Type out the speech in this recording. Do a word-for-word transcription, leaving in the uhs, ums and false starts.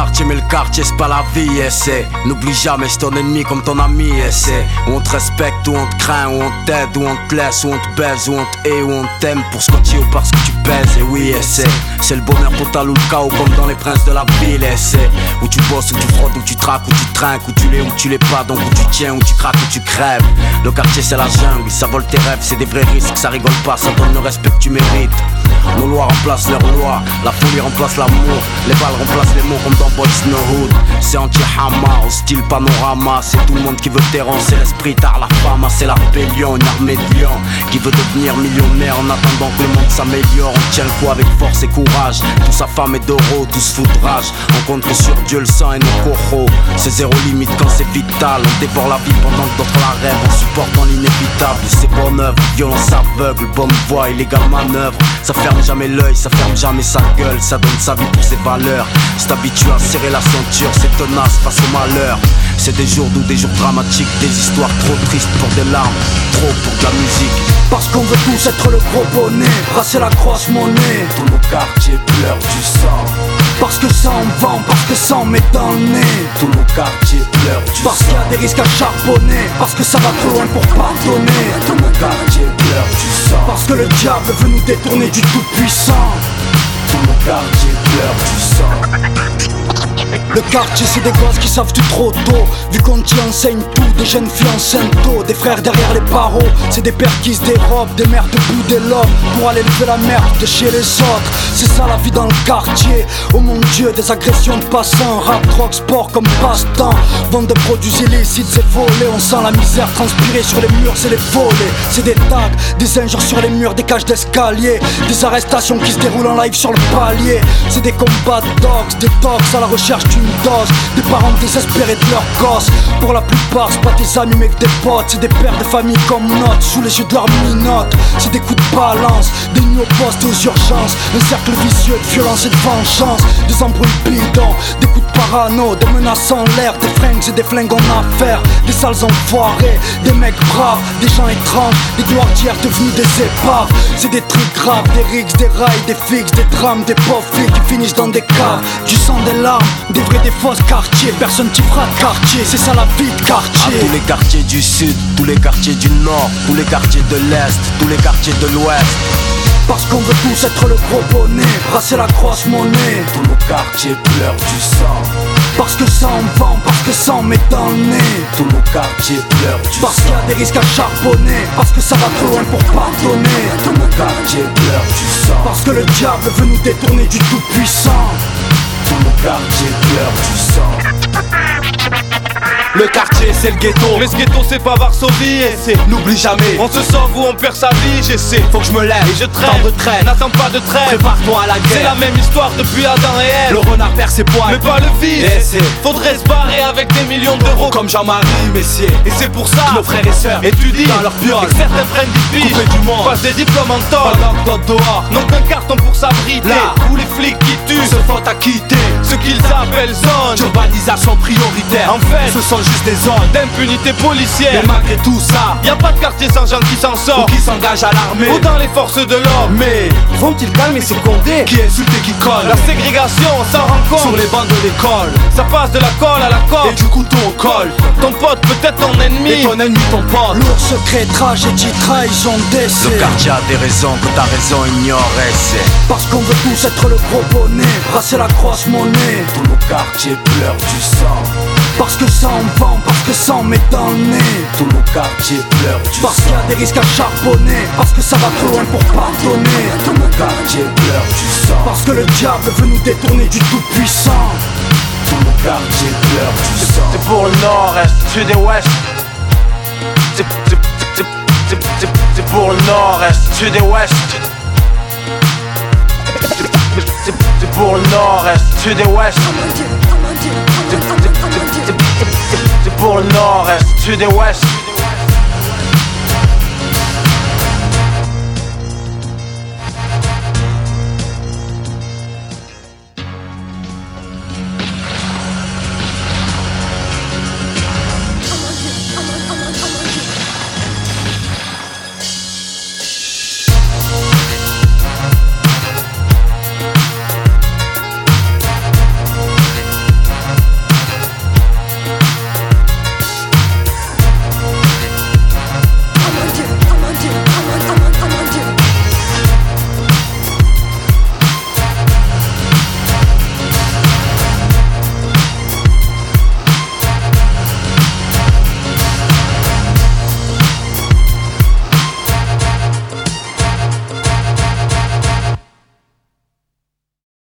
quartier, mais le quartier c'est pas la vie, et c'est n'oublie jamais, c'est ton ennemi comme ton ami, et c'est où on te respecte, où on te craint, où on t'aide, où on te laisse, où on te baise, où on te hait, où on t'aime pour ce que tu es ou parce que tu pèses, et oui, et c'est c'est le bonheur total ou le chaos comme dans les princes de la ville, et c'est où tu bosses, où tu fraudes, où tu traques, où tu trinques, où tu l'es, où tu l'es pas, donc où tu tiens, où tu craques, où tu crèves. Le quartier c'est la jungle, ça vole tes rêves, c'est des vrais risques, ça rigole pas, ça donne le respect que tu mérites. Nos lois remplacent leurs lois, la folie remplace l'amour, les balles remplacent les mots comme dans Boys No Hood. C'est anti-Hama, au style panorama, c'est tout le monde qui veut terrain, c'est l'esprit tard la femme, c'est la rébellion, une armée de lions qui veut devenir millionnaire en attendant que le monde s'améliore. On tient le coup avec force et courage, tout sa femme est d'oro, tout se fout de rage. On compte que sur Dieu le sang et nos coraux, c'est zéro limite quand c'est vital. On dévore la vie pendant que d'autres la rêvent, en supportant l'inévitable. C'est bonne œuvre, violence aveugle, bonne voix, illégale manœuvre. Ça ferme jamais l'œil, ça ferme jamais sa gueule, ça donne sa vie pour ses valeurs. C'est habitué à serrer la ceinture, c'est tenace face au malheur. C'est des jours doux, des jours dramatiques, des histoires trop tristes pour des larmes, trop pour de la musique. Parce qu'on veut tous être le gros bonnet, brasser la crosse monnaie. Tout le quartier pleure du sang. Parce que ça en vend, parce que ça en met dans le nez. Tout le quartier pleure du parce sang. Parce qu'il y a des risques à charbonner, parce que ça va trop loin pour pardonner. Tout le quartier pleure du sang. Parce que le diable veut nous détourner du tout puissant. Tout le quartier pleure du sang. Le quartier c'est des gosses qui savent tout trop tôt, vu qu'on t'y enseigne tout, des jeunes filles enceintes tôt, des frères derrière les barreaux, c'est des pères qui se dérobent, des mères debout des lobes, pour aller lever la merde de chez les autres. C'est ça la vie dans le quartier, oh mon dieu, des agressions de passants, rap, drogue, sport comme passe-temps, vente de produits illicites, c'est volé, on sent la misère transpirer sur les murs, c'est les volets, c'est des tags, des injures sur les murs, des cages d'escalier, des arrestations qui se déroulent en live sur le palier, c'est des combats de dogs, des tox à la recherche d'une dose, des parents désespérés de leurs gosses. Pour la plupart c'est pas tes amis mais que des potes, c'est des pères de famille comme notes, sous les yeux de leurs minotes. C'est des coups de balance, des nuits au poste et aux urgences, un cercle vicieux de violence et de vengeance, des embrouilles bidons, des coups de parano, des menaces en l'air, des fringues et des flingues en affaires, des sales enfoirés, des mecs braves, des gens étranges, des gloires d'hier devenus des épaves. C'est des trucs graves, des rigs, des rails, des fixes, des drames, des pauvres filles qui finissent dans des caves, du sang, des larmes, des vrais, des fausses quartiers, personne qui fera de quartier, c'est ça la vie de quartier. À tous les quartiers du sud, tous les quartiers du nord, tous les quartiers de l'est, tous les quartiers de l'ouest. Parce qu'on veut tous être le gros bonnet, brasser la crosse monnaie. Tout le quartier pleure du sang. Parce que ça en vend, parce que ça en met dans le nez. Tout le quartier pleure du parce sang. Parce qu'il y a des risques à charbonner, parce que ça va trop loin pour pardonner. Tout le quartier pleure du sang. Parce que le diable veut nous détourner du tout puissant. Tout le quartier pleure du sang. Le quartier c'est le ghetto, mais ce ghetto c'est pas Varsovie et c'est n'oublie jamais. On se sauve ou on perd sa vie, j'essaie. Faut que je me lève et je traîne, temps de traîne. N'attends pas de trêve, prépare-toi à la guerre. C'est la même histoire depuis Adam et Ève. Le renard perd ses poils, mais pas le vice. Et c'est faudrait se barrer avec des millions d'euros comme Jean-Marie Messier. Et c'est pour ça que nos frères et sœurs étudient dans leur piole et que certains prennent des piges, coupés du monde, passent des diplômes en tôle, pendant que d'autres dehors n'ont qu'un carton pour s'abriter. Là où les flics qui tuent se font acquitter ce qu'ils appellent zone d'urbanisation prioritaire. En fait, ce sont juste des zones d'impunité policière. Mais malgré tout ça, y a pas de quartier sans gens qui s'en sortent ou qui s'engagent à l'armée ou dans les forces de l'ordre. Mais vont-ils calmer ces condés qui insultent et qui collent? La ségrégation, on s'en rend compte sur les bancs de l'école. Ça passe de la colle à la colle et du couteau au col. Ton pote peut être ton ennemi et ton ennemi ton pote. Lourd secret, tragédie, trahison, décès. Le quartier a des raisons que ta raison ignorait. C'est parce qu'on veut tous être le gros bonnet, brasser la crosse monnaie. Tout le quartier pleure du sang. Parce que ça en vend, parce que ça en met dans le nez. Tout le quartier pleure du parce sang. Parce qu'il y a des risques à charbonner, parce que ça va trop loin pour pardonner. Tout le quartier pleure du sang. Parce que le diable veut nous détourner du tout puissant. Tout le quartier pleure du sang. C'est pour le nord-est, sud et ouest. C'est c'est- c'est- c'est- c'est- c'est pour le nord-est, sud et ouest. C'est- c'est- C'est pour le nord-est, sud et ouest. C'est- c'est- c'est- c'est- c'est- c'est pour le nord-est, sud et ouest.